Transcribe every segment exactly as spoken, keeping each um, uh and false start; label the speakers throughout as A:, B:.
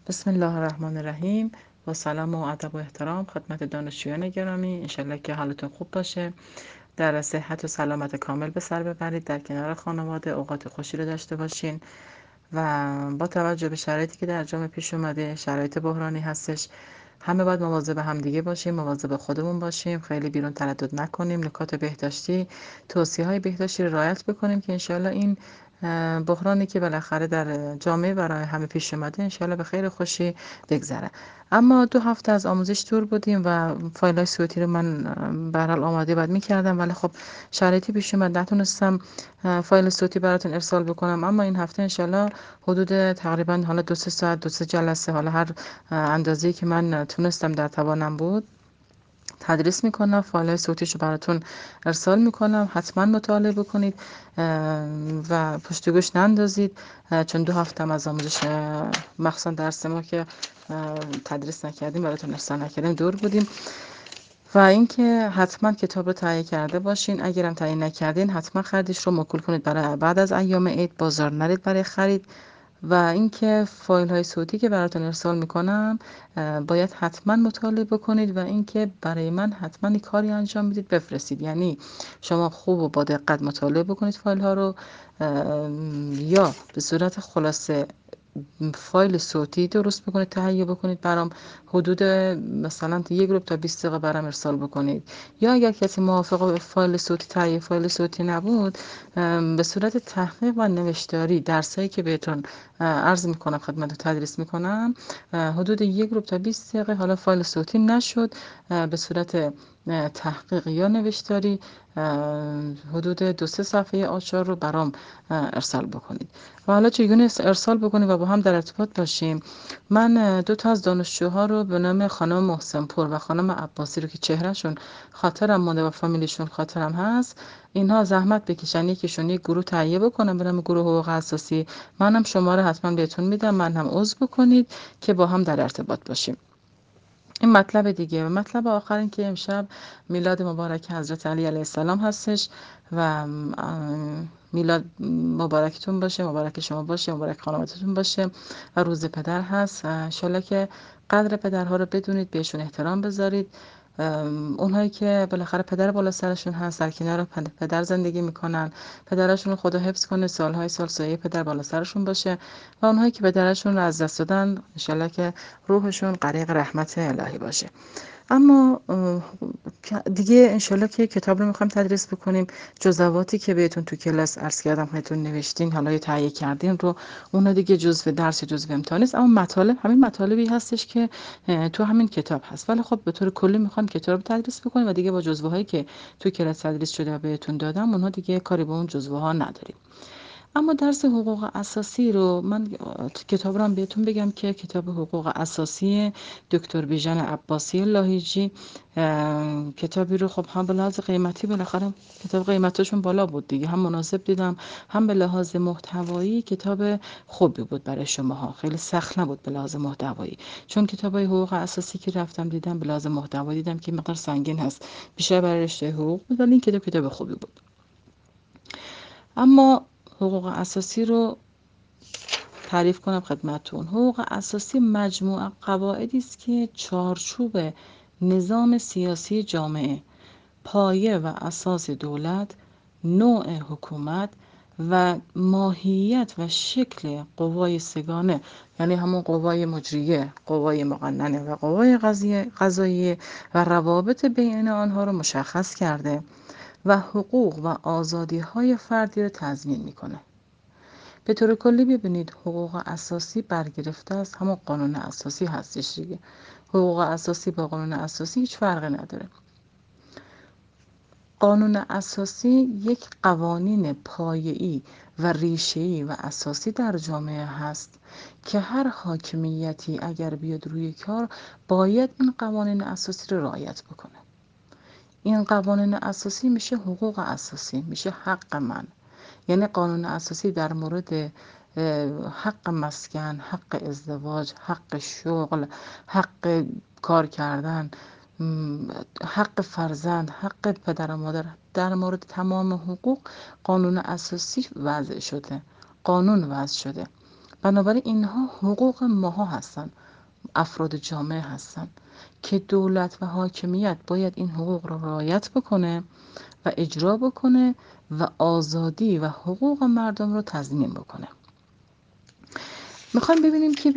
A: بسم الله الرحمن الرحیم. با سلام و ادب و احترام خدمت دانشجویان گرامی، انشالله که حالتون خوب باشه، در صحت و سلامت کامل به سر ببرید، در کنار خانواده اوقات خوشی رو داشته باشین و با توجه به شرایطی که در جامعه پیش اومده، شرایط بحرانی هستش، همه باید مواظب همدیگه باشیم، مواظب خودمون باشیم، خیلی بیرون تردد نکنیم، نکات بهداشتی، توصیه‌های بهداشتی رو رعایت بکنیم که انشالله این بحرانی که بالاخره در جامعه برای همه پیش اومده انشالله به خیر خوشی بگذره. اما دو هفته از آموزش دور بودیم و فایل‌های صوتی رو من به هر حال آماده باید می‌کردم، ولی خب شرایطی پیش اومد نتونستم فایل صوتی براتون ارسال بکنم. اما این هفته انشالله حدود تقریبا حالا دو سه ساعت دو سه جلسه، حالا هر اندازه‌ای که من تونستم در توانم بود تدریس میکنم، فایل صوتیش رو براتون ارسال میکنم، حتما مطالعه بکنید و پشت گوش نندازید، چون دو هفتم از آموزش مخصوصا درس ما که تدریس نکردیم براتون ارسال نکردیم دور بودیم. و اینکه حتما کتاب رو تهیه کرده باشین، اگرم تهیه نکردین حتما خریدش رو موکول کنید برای بعد از ایام عید، بازار نرید برای خرید. و اینکه فایل های صوتی که براتون ارسال میکنم باید حتما مطالعه بکنید و اینکه برای من حتما یک کاری انجام میدید بفرستید، یعنی شما خوب و با دقت مطالعه بکنید فایل ها رو، یا به صورت خلاصه فایل صوتی درست بکنید تهیه بکنید برام، حدود مثلا یک گروه تا بیست دقیقه برام ارسال بکنید. یا اگر کسی موافق فایل صوتی تهیه فایل صوتی نبود، به صورت تحقیق و نوشتاری درسایی که بهتون عرض میکنم خدمت تدریس میکنم، حدود یک گروه تا بیست دقیقه، حالا فایل صوتی نشد به صورت تحقیق یا نوشتاری حدود دو سه صفحه آچار رو برام ارسال بکنید. و حالا چگونه ارسال بکنید و با هم در ارتباط باشیم، من دو تا از دانشجوها رو به نام خانم محسن پور و خانم عباسی رو که چهرهشون خاطرم مونده و فامیلیشون خاطرم هست، اینها زحمت بکشن یکیشون یک گروه تهیه بکنن به نام گروه حقوق اساسی، منم شماره حتما بهتون میدم، من هم عضو بکنید که با هم در ارتباط باشیم. این مطلب دیگه. و مطلب آخر این که امشب میلاد مبارک حضرت علی علیه السلام هستش و میلاد مبارکتون باشه، مبارک شما باشه، مبارک خانوادتون باشه و روز پدر هست. انشالله که قدر پدرها رو بدونید، بهشون احترام بذارید. اونهایی که بالاخره پدر بالا سرشون هست، در کنار پدر زندگی میکنن، پدرشون رو خدا حفظ کنه، سالهای سال سایه پدر بالا سرشون باشه. و اونهایی که پدرشون رو از دست دادن انشالله که روحشون غریق رحمت الهی باشه. اما دیگه انشالله که کتاب رو میخوایم تدریس بکنیم، جزواتی که بهتون تو کلاس عرض کردم خودتون نوشتین، حالا یا تهیه کردین رو، اون دیگه جزء درس جزء امتحان نیست، اما مطالب همین مطالبی هستش که تو همین کتاب هست. ولی خب به طور کلی میخوام کتاب رو تدریس بکنیم و دیگه با جزوه هایی که تو کلاس تدریس شده و بهتون دادم اونها دیگه کاری به اون جزوه ها نداریم. اما درس حقوق اساسی رو من کتاب رو هم بهتون بگم که کتاب حقوق اساسی دکتر بیژن عباسی لاهیجی، کتابی رو خب هم به لحاظ قیمتی بالاخره کتاب قیمتشون بالا بود دیگه، هم مناسب دیدم، هم به لحاظ محتوایی کتاب خوبی بود برای شماها، خیلی سخت نبود به لحاظ محتوایی، چون کتابای حقوق اساسی که رفتم دیدم به لحاظ محتوایی دیدم که مقدار سنگین هست، بیشتر برای رشته حقوق بود، ولی این کتاب کتاب خوبی بود. اما حقوق اساسی رو تعریف کنم خدمتتون. حقوق اساسی مجموعه قواعدی است که چارچوب نظام سیاسی جامعه، پایه و اساس دولت، نوع حکومت و ماهیت و شکل قوای سگانه، یعنی همون قوای مجریه، قوای مقننه و قوای قضاییه و روابط بین آنها رو مشخص کرده و حقوق و آزادی‌های فردی رو تضمین میکنه. به طور کلی ببینید حقوق اساسی برگرفته از همون قانون اساسی هستش دیگه. حقوق اساسی با قانون اساسی هیچ فرقی نداره. قانون اساسی یک قوانین پایه‌ای و ریشه‌ای و اساسی در جامعه هست که هر حاکمیتی اگر بیاد روی کار باید این قوانین اساسی رو رعایت بکنه. این قوانین اساسی میشه حقوق اساسی، میشه حق من. یعنی قانون اساسی در مورد حق مسکن، حق ازدواج، حق شغل، حق کار کردن، حق فرزند، حق پدر و مادر، در مورد تمام حقوق قانون اساسی وضع شده، قانون وضع شده. بنابراین اینها حقوق ماها هستند، افراد جامعه هستند که دولت و حاکمیت باید این حقوق را رعایت بکنه و اجرا بکنه و آزادی و حقوق مردم رو تضمین بکنه. میخوایم ببینیم که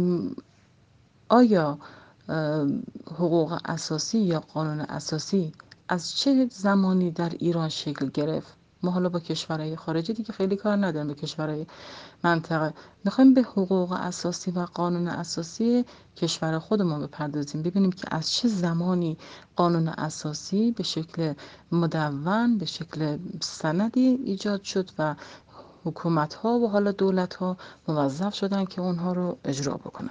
A: آیا حقوق اساسی یا قانون اساسی از چه زمانی در ایران شکل گرفت. ما حالا با کشورهای خارجی دیگه خیلی کار نداریم، به کشورهای منطقه میخوایم به حقوق اساسی و قانون اساسی کشور خودمون بپردازیم، ببینیم که از چه زمانی قانون اساسی به شکل مدون، به شکل سندی ایجاد شد و حکومت ها و حالا دولت ها موظف شدن که اونها رو اجرا بکنن.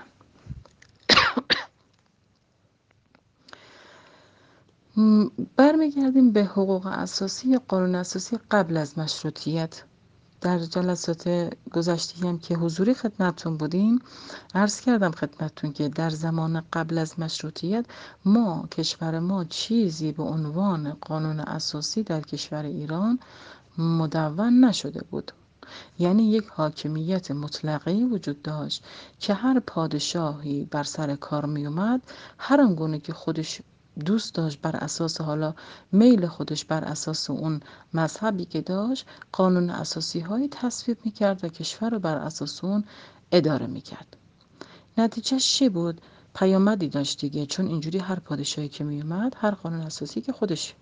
A: برمیگردیم به حقوق اساسی یا قانون اساسی قبل از مشروطیت. در جلسات گذشته هم که حضوری خدمتتون بودیم عرض کردم خدمتتون که در زمان قبل از مشروطیت ما کشور ما چیزی به عنوان قانون اساسی در کشور ایران مدون نشده بود. یعنی یک حاکمیت مطلقه وجود داشت که هر پادشاهی بر سر کار می اومد هر آنگونه که خودش دوست داشت بر اساس حالا میل خودش، بر اساس اون مذهبی که داشت، قانون اساسی هایی تصویب می کرد و کشور رو بر اساس اون اداره می کرد. نتیجه چی بود؟ پیامدی داشت دیگه، چون اینجوری هر پادشاهی که می اومد هر قانون اساسی که خودش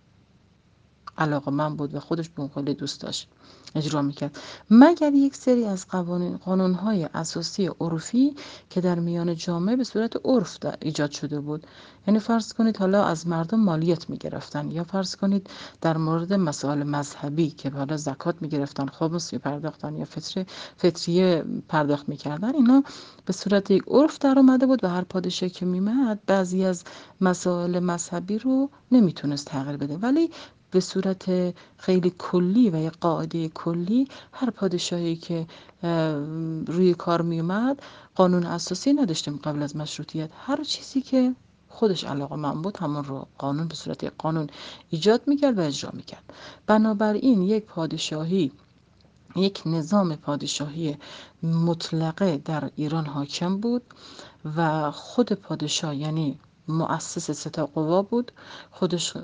A: علاقه من بود و خودش به اون خیلی دوست داشت اجرا میکرد، مگر یک سری از قوانین قانونهای اساسی عرفی که در میان جامعه به صورت عرف ایجاد شده بود. یعنی فرض کنید حالا از مردم مالیات میگرفتن، یا فرض کنید در مورد مسائل مذهبی که حالا زکات میگرفتن، خمس میپرداختن یا فطر فطریه پرداخت میکردن، اینا به صورت یک عرف در اومده بود و هر پادشاهی که میمد بعضی از مسائل مذهبی رو نمیتونست تغییر بده، ولی به صورت خیلی کلی و یک قاعده کلی هر پادشاهی که روی کار می اومد قانون اساسی نداشتیم. قبل از مشروطیت هر چیزی که خودش علاقه من بود همون رو قانون به صورت قانون ایجاد میکرد و اجرا میکرد. بنابراین یک پادشاهی، یک نظام پادشاهی مطلقه در ایران حاکم بود و خود پادشاه یعنی مؤسس ستا قوا بود، خودش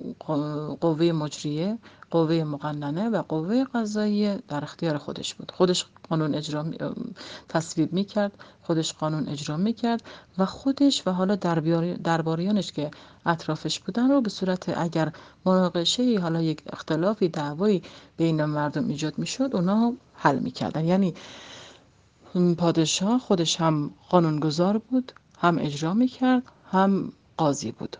A: قوه مجریه، قوه مقننه و قوه قضاییه در اختیار خودش بود. خودش قانون اجرا تصویب میکرد، خودش قانون اجرا میکرد و خودش و حالا درباریانش که اطرافش بودن رو به صورت اگر مناقشه حالا یک اختلافی دعوایی بین مردم ایجاد میشد اونا حل میکردن. یعنی پادشاه خودش هم قانونگذار بود، هم اجرا میکرد، هم قاضی بود.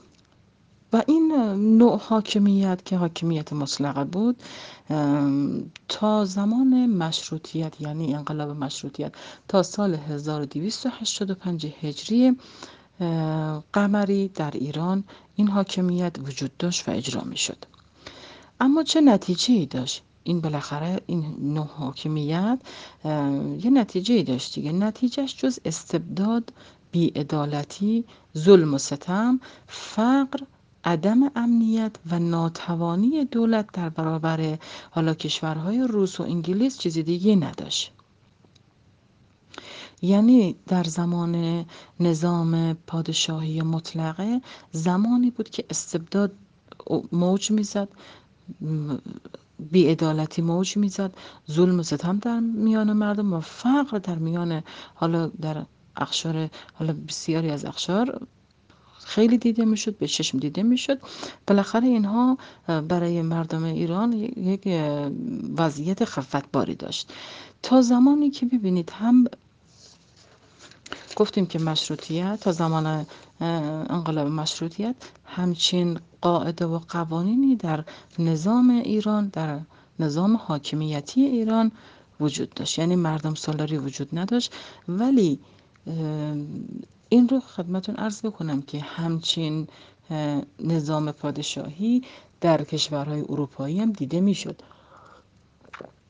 A: و این نوع حاکمیت که حاکمیت مطلقه بود تا زمان مشروطیت، یعنی انقلاب مشروطیت، تا سال هزار و دویست و هشتاد و پنج هجری قمری در ایران این حاکمیت وجود داشت و اجرا می شد. اما چه نتیجه‌ای داشت؟ این بالاخره این نوع حاکمیت یه نتیجه‌ای داشت دیگه. نتیجهش جز استبداد، بی‌عدالتی، ظلم و ستم، فقر، عدم امنیت و ناتوانی دولت در برابر حالا کشورهای روس و انگلیس چیزی دیگه نداشت. یعنی در زمان نظام پادشاهی مطلقه زمانی بود که استبداد موج میزد، بی‌عدالتی موج میزد، ظلم و ستم در میان مردم و فقر در میان حالا در اقشار حالا بسیاری از اقشار خیلی دیده میشد، به چشم دیده میشد. بالاخره اینها برای مردم ایران یک وضعیت خفتباری داشت تا زمانی که ببینید هم گفتیم که مشروطیت، تا زمان انقلاب مشروطیت همچین قاعده و قوانینی در نظام ایران، در نظام حاکمیتی ایران وجود داشت. یعنی مردم سالاری وجود نداشت. ولی این رو خدمتون عرض بکنم که همچین نظام پادشاهی در کشورهای اروپایی هم دیده میشد.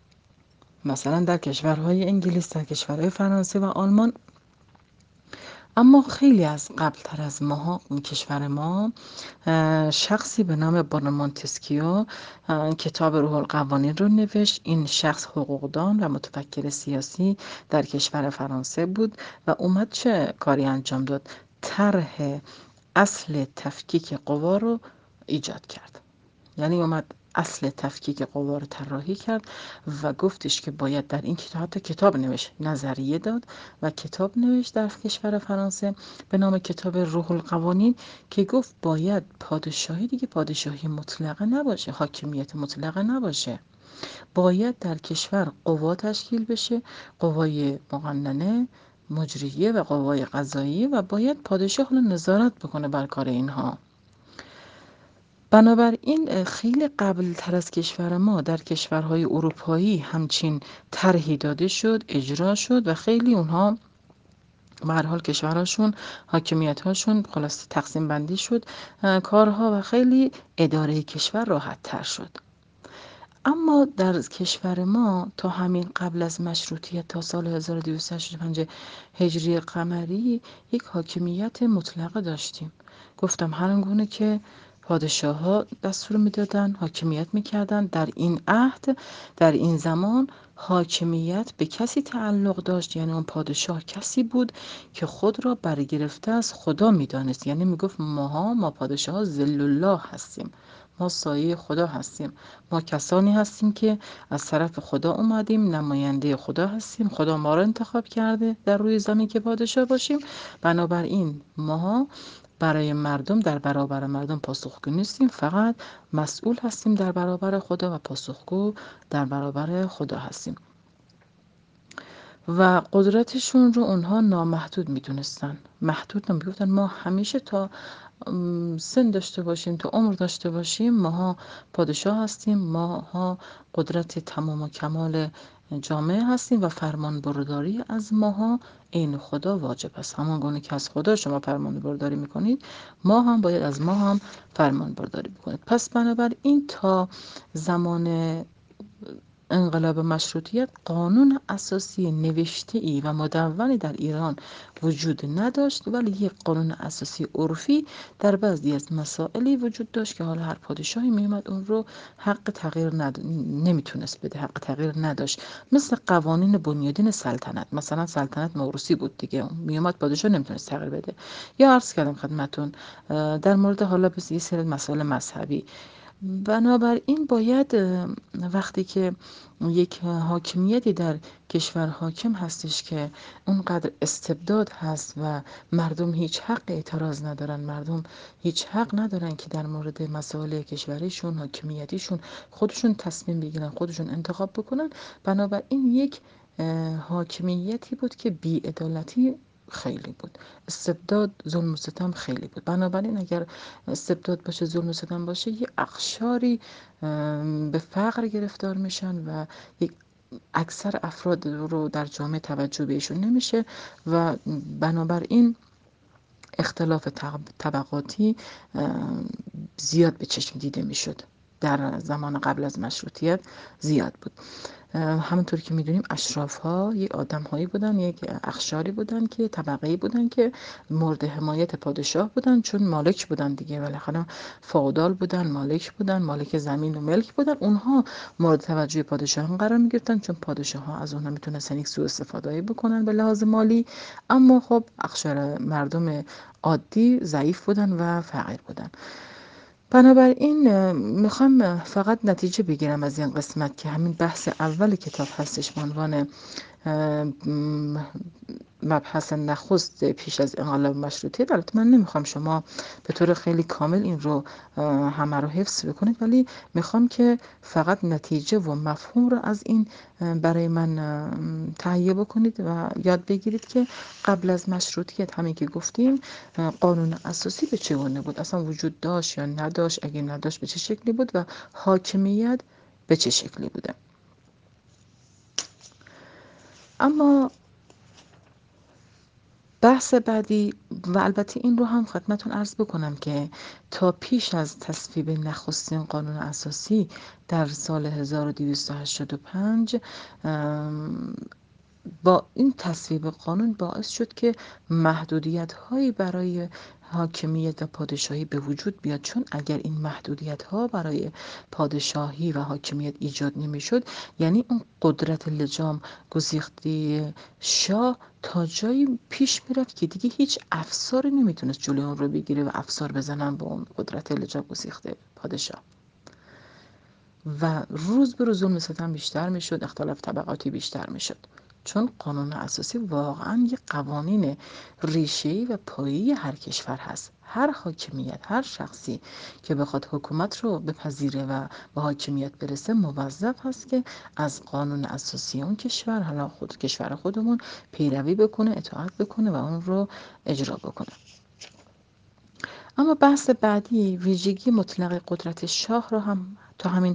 A: مثلا در کشورهای انگلیس، در کشورهای فرانسه و آلمان اما خیلی از قبلتر از ما کشور ما شخصی به نام بانو مونتسکیو کتاب روح القوانین رو نوشت. این شخص حقوقدان و متفکر سیاسی در کشور فرانسه بود و اومد چه کاری انجام داد؟ طرح اصل تفکیک قوا رو ایجاد کرد. یعنی اومد اصل تفکیک قوا رو طراحی کرد و گفتش که باید در این کتاب، حتی کتاب نوشت، نظریه داد و کتاب نوشت در کشور فرانسه به نام کتاب روح القوانین، که گفت باید پادشاهی دیگه پادشاهی مطلقه نباشه، حاکمیت مطلقه نباشه، باید در کشور قوا تشکیل بشه، قوای مقننه، مجریه و قوای قضاییه، و باید پادشاه نظارت بکنه بر کار اینها. بنابراین خیلی قبل تر از کشور ما در کشورهای اروپایی همچین طرحی داده شد، اجرا شد و خیلی اونها به هر حال کشورهاشون، حاکمیت هاشون خلاص تقسیم بندی شد کارها و خیلی اداره کشور راحت تر شد. اما در کشور ما تا همین قبل از مشروطیت تا سال هزار و دویست و هشتاد و پنج هجری قمری یک حاکمیت مطلقه داشتیم. گفتم هرگونه که پادشاه ها دستور میدادن، حاکمیت میکردن. در این عهد، در این زمان حاکمیت به کسی تعلق داشت، یعنی اون پادشاه کسی بود که خود را برگرفته از خدا میدانست. یعنی میگفت ماها ما پادشاه ها ذل الله هستیم، ما سایه خدا هستیم، ما کسانی هستیم که از طرف خدا اومدیم، نماینده خدا هستیم، خدا ما را انتخاب کرده در روی زمین که پادشاه باشیم. بنابراین ما برای مردم، در برابر مردم پاسخگو نیستیم، فقط مسئول هستیم در برابر خدا و پاسخگو در برابر خدا هستیم. و قدرتشون رو اونها نامحدود میدونستن، محدود نمیگفتن. ما همیشه تا سن داشته باشیم، تا عمر داشته باشیم، ماها پادشاه هستیم، ماها قدرت تمام و کمال جامعه هستیم و فرمان برداری از ماها عین خدا واجب است. همان گونه که از خدا شما فرمان برداری میکنید، ما هم باید از ما هم فرمان برداری بکنید. پس بنابراین تا زمان انقلاب مشروطیت قانون اساسی نوشته‌ای و مدونی در ایران وجود نداشت، ولی یک قانون اساسی عرفی در بعضی از مسائلی وجود داشت که حالا هر پادشاهی میومد اون رو حق تغییر ند... نمیتونست بده، حق تغییر نداشت. مثل قوانین بنیادین سلطنت، مثلا سلطنت موروثی بود دیگه، میومد پادشاه نمیتونست تغییر بده. یا عرض کردم خدمتون در مورد حالا بس یه سری مسائل مذهبی. بنابراین باید وقتی که یک حاکمیتی در کشور حاکم هستش که اونقدر استبداد هست و مردم هیچ حق اعتراض ندارن، مردم هیچ حق ندارن که در مورد مسائل کشوریشون، حاکمیتیشون خودشون تصمیم بگیرن، خودشون انتخاب بکنن. بنابراین یک حاکمیتی بود که بی‌عدالتی خیلی بود، استبداد، ظلم و ستم خیلی بود. بنابراین اگر استبداد باشه، ظلم و ستم باشه، یه اقشاری به فقر گرفتار میشن و یک اکثر افراد رو در جامعه توجه بهشون نمیشه و بنابراین اختلاف طبقاتی زیاد به چشم دیده میشد. در زمان قبل از مشروطیت زیاد بود. همونطور که میدونیم اشراف ها یک آدم هایی بودن، یک اخشاری بودن که طبقه‌ای بودن که مورد حمایت پادشاه بودن، چون مالک بودن دیگه، بالاخره فئودال بودن، مالک بودن، مالک زمین و ملک بودن. اونها مورد توجه پادشاهان قرار میگرفتن چون پادشاه ها از اونها میتونستن یک سوء استفاده بکنن به لحاظ مالی. اما خب اخشار مردم عادی ضعیف بودن و فقیر بودن. بنابراین میخوام فقط نتیجه بگیرم از این قسمت که همین بحث اول کتاب هستش به عنوان مبحث نخست پیش از انقلاب مشروطیت. البته من نمیخوام شما به طور خیلی کامل این رو همه رو حفظ بکنید، ولی میخوام که فقط نتیجه و مفهوم رو از این برای من تهیه بکنید و یاد بگیرید که قبل از مشروطیت همین که گفتیم قانون اساسی به چگونه بود، اصلا وجود داشت یا نداشت، اگه نداشت به چه شکلی بود و حاکمیت به چه شکلی بوده. اما بحث بعدی، و البته این رو هم خدمتون عرض بکنم که تا پیش از تصویب نخستین قانون اساسی در سال هزار و دویست و هشتاد و پنج با این تصویب قانون باعث شد که محدودیت هایی برای حاکمیت و پادشاهی به وجود بیاد، چون اگر این محدودیت ها برای پادشاهی و حاکمیت ایجاد نمی شد، یعنی اون قدرت لجام گسیخته شاه تا جایی پیش میرفت که دیگه هیچ افساری نمیتونست جلوی اون رو بگیره و افسار بزنن به اون قدرت لجام گسیخته پادشاه. و روز به روز ظلم ستم بیشتر میشد، اختلاف طبقاتی بیشتر میشد، چون قانون اساسی واقعا یک قوانین ریشه‌ای و پایه‌ای هر کشور هست. هر حاکمیت، هر شخصی که بخواد حکومت رو بپذیره و به حاکمیت برسه، موظف هست که از قانون اساسی اون کشور، حالا خود کشور خودمون، پیروی بکنه، اطاعت بکنه و اون رو اجرا بکنه. اما بحث بعدی ویژگی مطلق قدرت شاه رو هم تا همین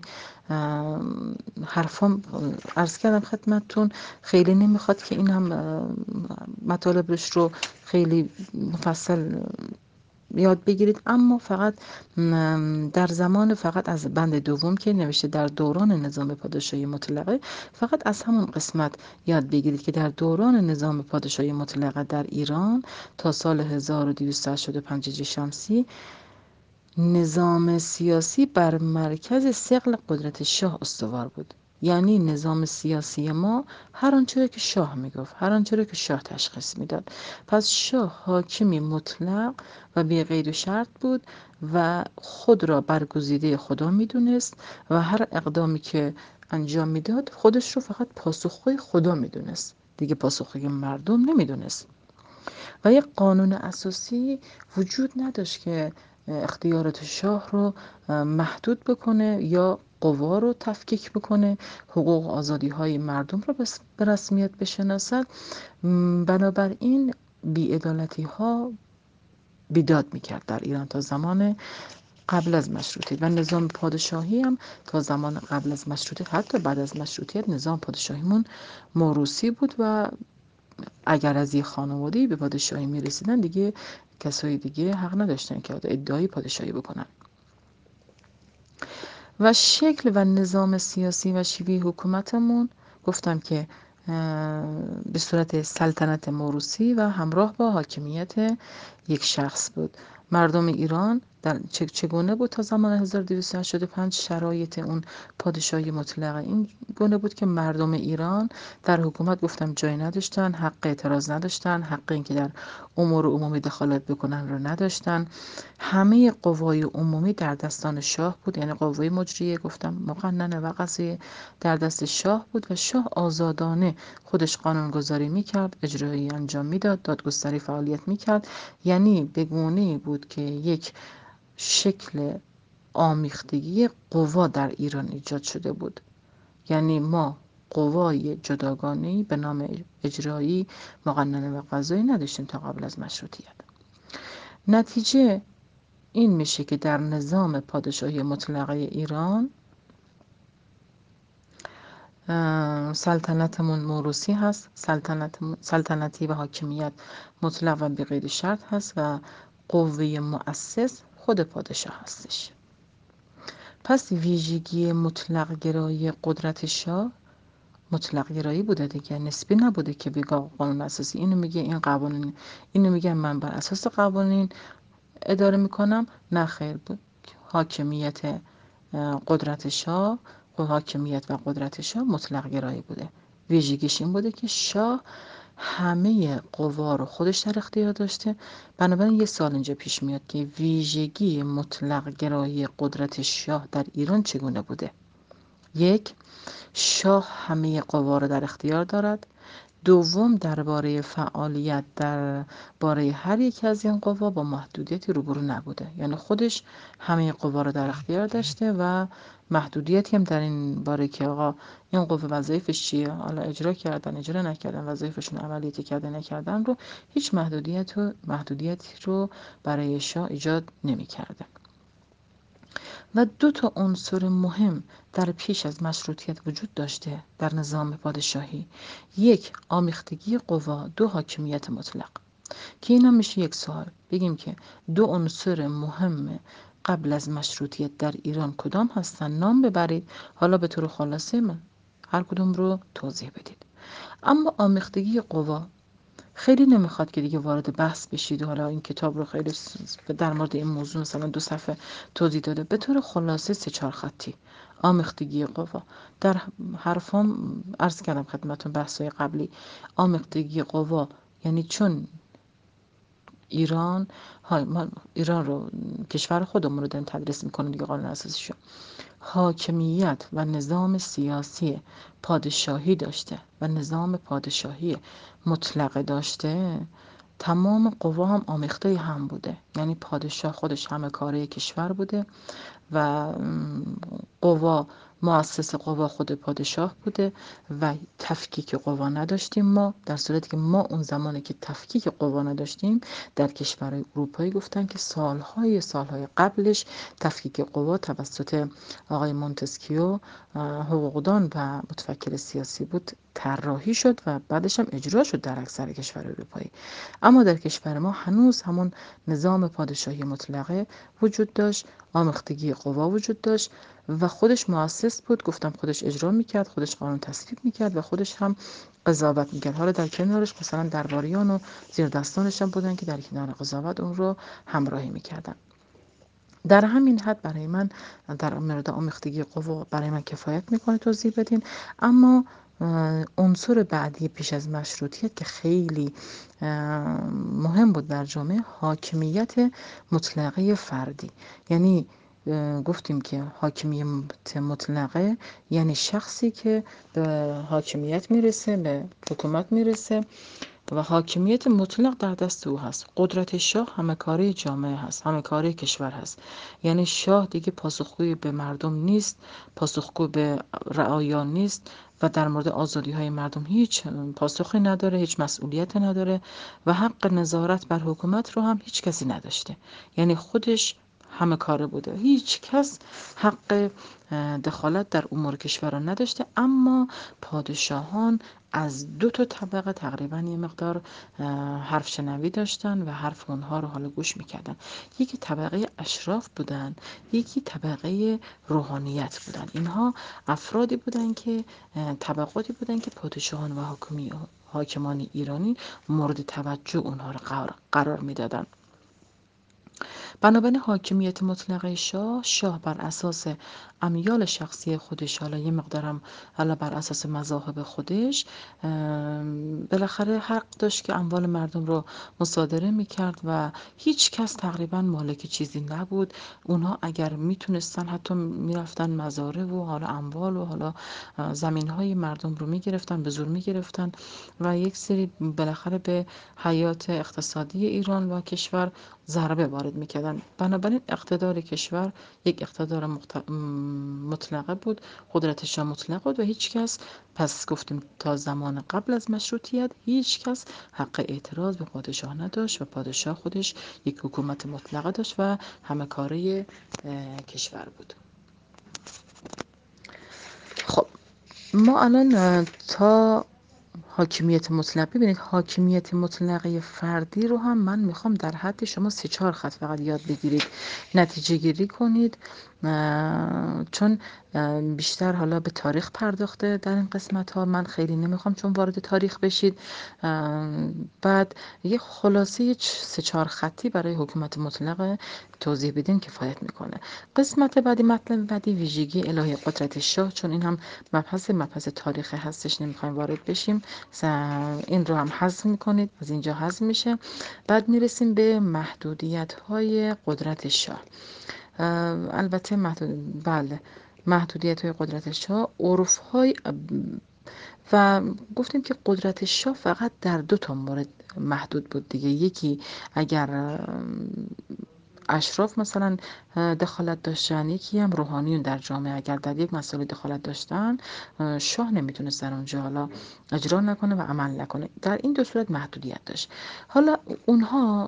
A: حرفام عرض کردم خدمتتون. خیلی نمیخواد که این هم مطالبش رو خیلی مفصل یاد بگیرید، اما فقط در زمان فقط از بند دوم که نوشته در دوران نظام پادشاهی مطلقه، فقط از همون قسمت یاد بگیرید که در دوران نظام پادشاهی مطلقه در ایران تا سال هزار و دویست و هشتاد و پنج هجری شمسی نظام سیاسی بر مرکز ثقل قدرت شاه استوار بود. یعنی نظام سیاسی ما هر آنچه که شاه میگفت، هر آنچه که شاه تشخیص میداد. پس شاه حاکمی مطلق و بی قید و شرط بود و خود را برگزیده خدا میدونست و هر اقدامی که انجام میداد خودش رو فقط پاسخگوی خدا میدونست، دیگه پاسخگوی مردم نمیدونست. و یک قانون اساسی وجود نداشت که اختیارات شاه رو محدود بکنه یا قوا رو تفکیک بکنه، حقوق و آزادی های مردم رو به رسمیت بشناسد. بنابراین بی‌عدالتی ها بیداد میکرد در ایران تا زمان قبل از مشروطیت، و نظام پادشاهی هم تا زمان قبل از مشروطیت، حتی بعد از مشروطیت، نظام پادشاهیمون موروثی بود و اگر از یه خانواده‌ای به پادشاهی میرسیدن دیگه کسای دیگه حق نداشتن که ادعای پادشاهی بکنن. و شکل و نظام سیاسی و شیوه حکومتمون گفتم که به صورت سلطنت موروثی و همراه با حاکمیت یک شخص بود. مردم ایران در چگونه بود تا زمان هزار و دویست و هشتاد و پنج؟ شرایط اون پادشاهی مطلقه این گونه بود که مردم ایران در حکومت گفتم جای نداشتن، حق اعتراض نداشتن، حق اینکه در امور عمومی دخالت بکنن رو نداشتن. همه قوای عمومی در دستان شاه بود، یعنی قوای مجریه گفتم مقننه و قضاییه در دست شاه بود و شاه آزادانه خودش قانونگذاری میکرد، اجرایی انجام میداد، دادگستری فعالیت میکرد. یعنی به گونه‌ای بود که یک شکل آمیختگی قوا در ایران ایجاد شده بود. یعنی ما قوای جداگانه‌ای به نام اجرایی، مقننه و قضایی نداشتیم تا قبل از مشروطیت. نتیجه این میشه که در نظام پادشاهی مطلقه ایران سلطنتمون موروثی هست، سلطنت سلطنتی و حاکمیت مطلق و بغیر شرط هست و قوه مؤسس خود پادشاه هستش. پس ویژگی مطلق گرایی قدرت شاه مطلق گرایی بوده دیگه، نسبی نبوده که بگه قانون اساسی اینو میگه، این قوانین اینو میگه، من بر اساس قوانین اداره میکنم. نه خیر، بود حاکمیت قدرت شاه و حاکمیت و قدرت شاه مطلق گرایی بوده. ویژگیش این بوده که شاه همه قوا رو خودش در اختیار داشته. بنابراین یه سال اینجا پیش میاد که ویژگی مطلق گرایی قدرت شاه در ایران چگونه بوده؟ یک، شاه همه قوا رو در اختیار دارد. دوم، درباره فعالیت درباره هر یک از این قوا با محدودیتی روبرو نبوده، یعنی خودش همه قوا رو در اختیار داشته و محدودیتی هم در این باره که آقا این قوه وظایفش چیه، حالا اجرا کردن اجرا نکردن، وظایفشون عملیاتی کردن نکردن رو، هیچ محدودیت و محدودیتی رو برای شاه ایجاد نمی‌کرده. و دو تا عنصر مهم در پیش از مشروطیت وجود داشته در نظام پادشاهی: یک، آمیختگی قوا، دو، حاکمیت مطلق. که اینا میشه یک سوال بگیم که دو عنصر مهم قبل از مشروطیت در ایران کدام هستن؟ نام ببرید، حالا به طور خلاصه من هر کدوم رو توضیح بدید. اما آمیختگی قوا خیلی نمیخواد که دیگه وارد بحث بشید و حالا این کتاب رو خیلی در مورد این موضوع مثلا دو صفحه توضیح داده. به طور خلاصه سه چهار خطی آمیختگی قوا در حرفام عرض کردم خدمتتون بحث‌های قبلی. آمیختگی قوا یعنی چون ایران ها ما ایران رو کشور خودمون رو داریم تدریس میکنیم دیگه، قانون اساسیشو حاکمیت و نظام سیاسی پادشاهی داشته و نظام پادشاهی مطلقه داشته، تمام قوا هم آمیخته هم بوده. یعنی پادشاه خودش همه کاره کشور بوده و قوا مؤسس قوا خود پادشاه بوده و تفکیک قوا نداشتیم ما، در صورتی که ما اون زمانی که تفکیک قوا نداشتیم در کشورهای اروپایی گفتن که سالهای سالهای قبلش تفکیک قوا توسط آقای مونتسکیو حقوقدان و متفکر سیاسی بود طراحی شد و بعدش هم اجرا شد در اکثر کشور اروپایی. اما در کشور ما هنوز همون نظام پادشاهی مطلقه وجود داشت، آمیختگی قوا وجود داشت و خودش مؤسس بود، گفتم خودش اجرا میکرد، خودش قانون تصویب میکرد و خودش هم قضاوت میکرد. حالا در کنارش مثلا درباریان و زیردستانش هم بودن که در کنار قضاوت اون رو همراهی میکردن. در همین حد برای من در مورد آمیختگی قوا برای من کفایت میکنه توضیح بدین. اما عنصر بعدی پیش از مشروطیت که خیلی مهم بود در جامعه، حاکمیت مطلقه فردی. یعنی گفتیم که حاکمیت مطلقه یعنی شخصی که به حاکمیت میرسه، به حکومت میرسه و حاکمیت مطلق در دست او هست. قدرت شاه همه کاره جامعه هست، همه کاره کشور هست. یعنی شاه دیگه پاسخگوی به مردم نیست، پاسخگو به رعایان نیست و در مورد آزادی های مردم هیچ پاسخی نداره، هیچ مسئولیت نداره و حق نظارت بر حکومت رو هم هیچ کسی نداشته. یعنی خودش همه کاره بوده، هیچ کس حق دخالت در امور کشور را نداشته. اما پادشاهان از دو تا طبقه تقریبا یه مقدار حرف شنوی داشتن و حرف اونها رو حالا گوش میکردن. یکی طبقه اشراف بودن، یکی طبقه روحانیت بودن. اینها افرادی بودن که طبقاتی بودن که پادشاهان و حاکمی حاکمان ایرانی مورد توجه اونها رو قرار, قرار میدادن. بنابراین حاکمیت مطلقه شاه، شاه بر اساس امیال شخصی خودش، حالا یه مقدارم حالا بر اساس مذاهب خودش، بالاخره حق داشت که اموال مردم رو مصادره میکرد و هیچ کس تقریبا مالک چیزی نبود. اونها اگر میتونستن حتی میرفتن مزارع و حالا اموال و حالا زمین های مردم رو میگرفتن، به زور میگرفتن و یک سری بالاخره به حیات اقتصادی ایران و کشور ضربه وارد میکردن. بنابراین اقتدار کشور یک اقتدار مطلقه بود، قدرت شاه مطلق بود و هیچ کس، پس گفتیم تا زمان قبل از مشروطیت هیچ کس حق اعتراض به پادشاه نداشت و پادشاه خودش یک حکومت مطلقه داشت و همه کاره کشور بود. خب ما الان تا حاکمیت مطلق، ببینید حاکمیت مطلقه فردی رو هم من میخوام در حد شما سه چهار خط فقط یاد بگیرید، نتیجه گیری کنید، چون بیشتر حالا به تاریخ پرداخته در این قسمت ها. من خیلی نمیخوام چون وارد تاریخ بشید. بعد یه خلاصه سه چهار خطی برای حکومت مطلقه توضیح بدین کفایت میکنه. قسمت بعدی، مطلب بعدی، ویژگی الهی قدرت شاه، چون این هم مبحث مبحث تاریخی هستش نمیخوایم وارد بشیم، این رو هم حذف میکنید، از اینجا حذف میشه. بعد میرسیم به محدودیت های قدرت شاه. البته محدود بله محدودیت های قدرت شاه، عرف های و گفتیم که قدرت شاه فقط در دو تا مورد محدود بود دیگه. یکی اگر اشراف مثلا دخالت داشتن، یکی هم روحانیون در جامعه اگر در یک مسئله دخالت داشتن، شاه نمیتونست در اونجا حالا اجرا نکنه و عمل نکنه. در این دو صورت محدودیت داشت. حالا اونها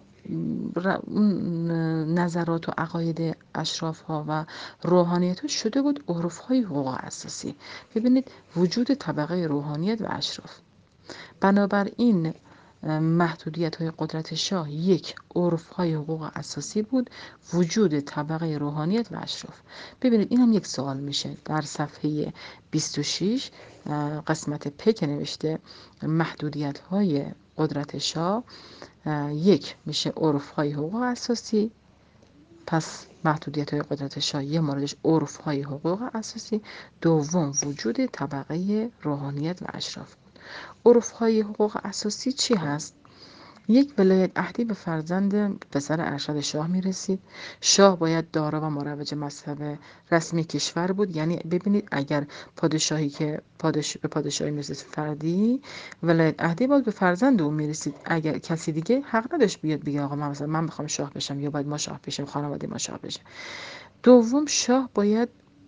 A: نظرات و عقاید اشراف ها و روحانیت ها شده بود عرف های حقوق اساسی. ببینید وجود طبقه روحانیت و اشراف، بنابراین محدودیت های قدرت شاه یک، عرف های حقوق اساسی بود، وجود طبقه روحانیت و اشراف. ببینید این هم یک سوال میشه در صفحه بیست و شش قسمت پ که نوشته محدودیت های قدرت شاه، یک میشه عرف های حقوق اساسی. پس محدودیت های قدرت شاه یه موردش عرف های حقوق اساسی، دوم وجود طبقه روحانیت و اشراف بود. عرف های حقوق اساسی چی هست؟ یک، ولایت عهدی به فرزند پسر ارشد شاه میرسید. شاه باید دارا و مروج مذهب رسمی کشور بود. یعنی ببینید اگر پادشاهی که پادش... به پادشاهی میرسید فردی، ولایت عهدی باید به فرزند اون میرسید. اگر کسی دیگه حق نداشت بیاد بگه آقا من مثلا من میخوام شاه بشم یا باید ما شاه بشیم، خانواده ما شاه بشه. دوم، شاه باید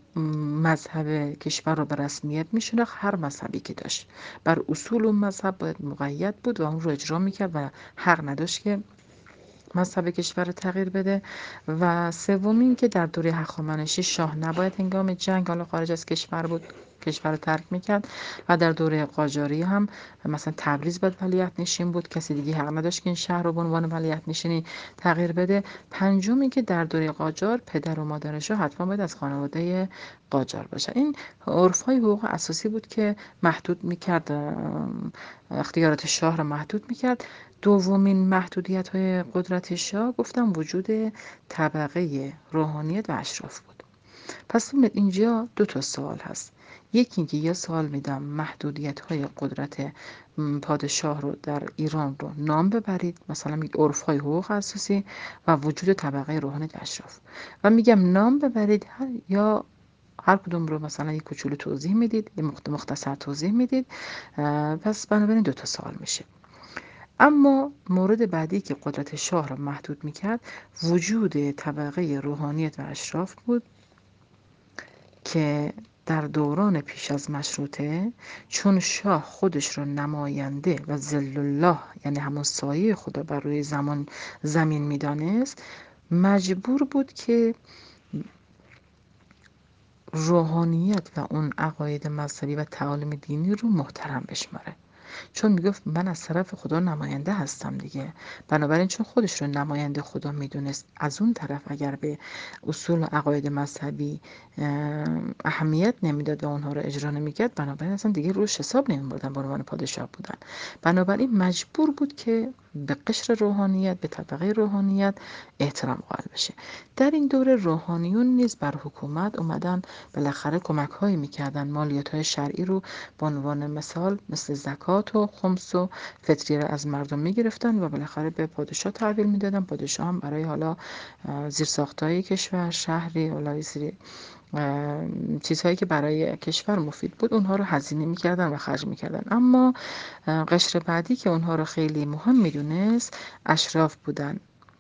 A: مذهب کشور رو به رسمیت میشناخت، هر مذهبی که داشت بر اصول اون مذهب باید مقید بود و اون رو اجرا میکرد و حق نداشت که مذهب کشور رو تغییر بده. و سوم این که در دوره هخامنشی شاه نباید هنگام جنگ، حالا خارج از کشور بود، کشور رو ترک میکرد. و در دوره قاجاری هم مثلا تبریز باید ولیعت نشین بود، کسی دیگه حق نداشت که این شهر رو به عنوان ولیعت نشینی تغییر بده. پنجم این که در دوره قاجار پدر و مادر شاه حتما باید از خانواده قاجار باشه. این عرف‌های حقوق اساسی بود که محدود میکرد، اختیارات شاه رو محدود میکرد. دومین محدودیت های قدرت شاه گفتم وجود طبقه روحانیت و اشراف بود. پس ببینید اینجا دو تا سوال هست. یکی اینکه یه سوال میدم محدودیت های قدرت پادشاه رو در ایران رو نام ببرید، مثلا میگید عرف های حقوق اساسی و وجود طبقه روحانیت و اشراف، و میگم نام ببرید هر یا هر کدوم رو مثلا یک کوچولو توضیح میدید، یه مختصر توضیح میدید. پس بنابراین دو تا سوال میشه. اما مورد بعدی که قدرت شاه را محدود میکرد وجود طبقه روحانیت و اشراف بود که در دوران پیش از مشروطه، چون شاه خودش رو نماینده و ظل الله یعنی همون سایه خدا بر روی زمان زمین میدانست، مجبور بود که روحانیت و اون عقاید مذهبی و تعالیم دینی رو محترم بشماره. چون میگفت من از طرف خدا نماینده هستم دیگه. بنابراین چون خودش رو نماینده خدا میدونست، از اون طرف اگر به اصول و عقاید مذهبی اهمیت نمیداد و اونها رو اجرا نمیکرد، بنابراین اصلا دیگه روش حساب نمیبردن به عنوان پادشاه بودن. بنابراین مجبور بود که به قشر روحانیت، به طبقه روحانیت احترام قائل بشه. در این دوره روحانیون نیز بر حکومت اومدن بالاخره کمک هایی میکردن، مالیات های شرعی رو به عنوان مثال مثل زکات و خمس و فطریه را از مردم میگرفتن و بالاخره به پادشاه تحویل میدادن. پادشاه هم برای حالا زیرساختهای کشور، شهری، حالا چیزهایی که برای کشور مفید بود اونها رو هزینه میکردن و خرج میکردن. اما قشر بعدی که اونها رو خیلی مهم میدونست اشراف بودن.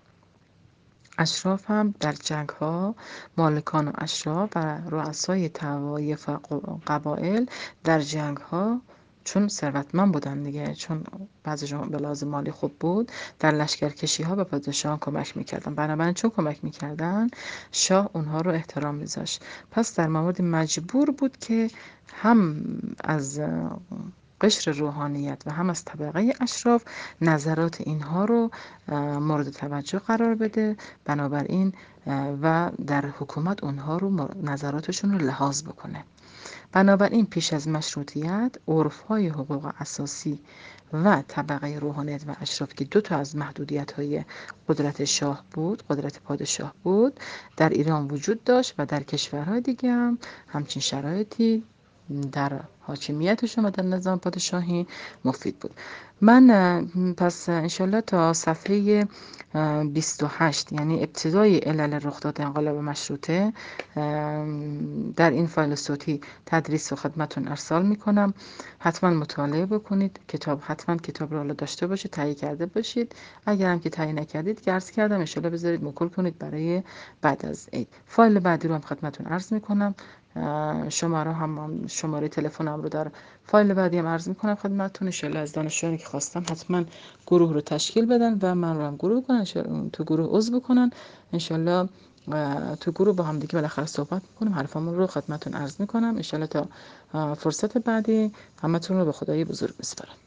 A: اشراف هم در جنگ ها، مالکان و اشراف و رؤسای طوایف و قبایل در جنگ ها چون ثروتمند بودن دیگه، چون بعضیشون به لحاظ مالی خوب بود، در لشکرکشی ها به پادشاه کمک میکردن. بنابراین چون کمک میکردن شاه اونها رو احترام میذاشت. پس در موارد مجبور بود که هم از قشر روحانیت و هم از طبقه اشراف نظرات اینها رو مورد توجه قرار بده. بنابراین و در حکومت اونها رو نظراتشون رو لحاظ بکنه. بنابراین پیش از مشروطیت عرف‌های حقوق اساسی و طبقه روحانیت و اشراف که دو تا از محدودیت‌های قدرت شاه بود، قدرت پادشاه بود، در ایران وجود داشت و در کشورهای دیگه هم همچین شرایطی در حاکمیتشون و در نظام پادشاهی مفید بود. من پس انشالله تا صفحه بیست و هشت یعنی ابتدای علل رخداد انقلاب مشروطه در این فایل صوتی تدریس و خدمتون ارسال میکنم. حتما مطالعه بکنید. کتاب حتما کتاب رو داشته باشید، تهیه کرده باشید. اگر هم که تهیه نکردید گرس کردم انشالله بذارید مکل کنید برای بعد از عید. فایل بعدی رو هم خدمتون عرض میکنم. شماره هم شماره تلفنم رو در فایل بعدی هم عرض میکنم خدمتتون. انشالله از دانشجویانی که خواستم حتما گروه رو تشکیل بدن و من رو هم گروه کنن، تو گروه عضو بکنن. انشالله تو گروه با هم دیگه بالاخره صحبت میکنیم، حرفامون رو خدمتتون عرض میکنم. انشالله تا فرصت بعدی همتون رو به خدای بزرگ بسپارم.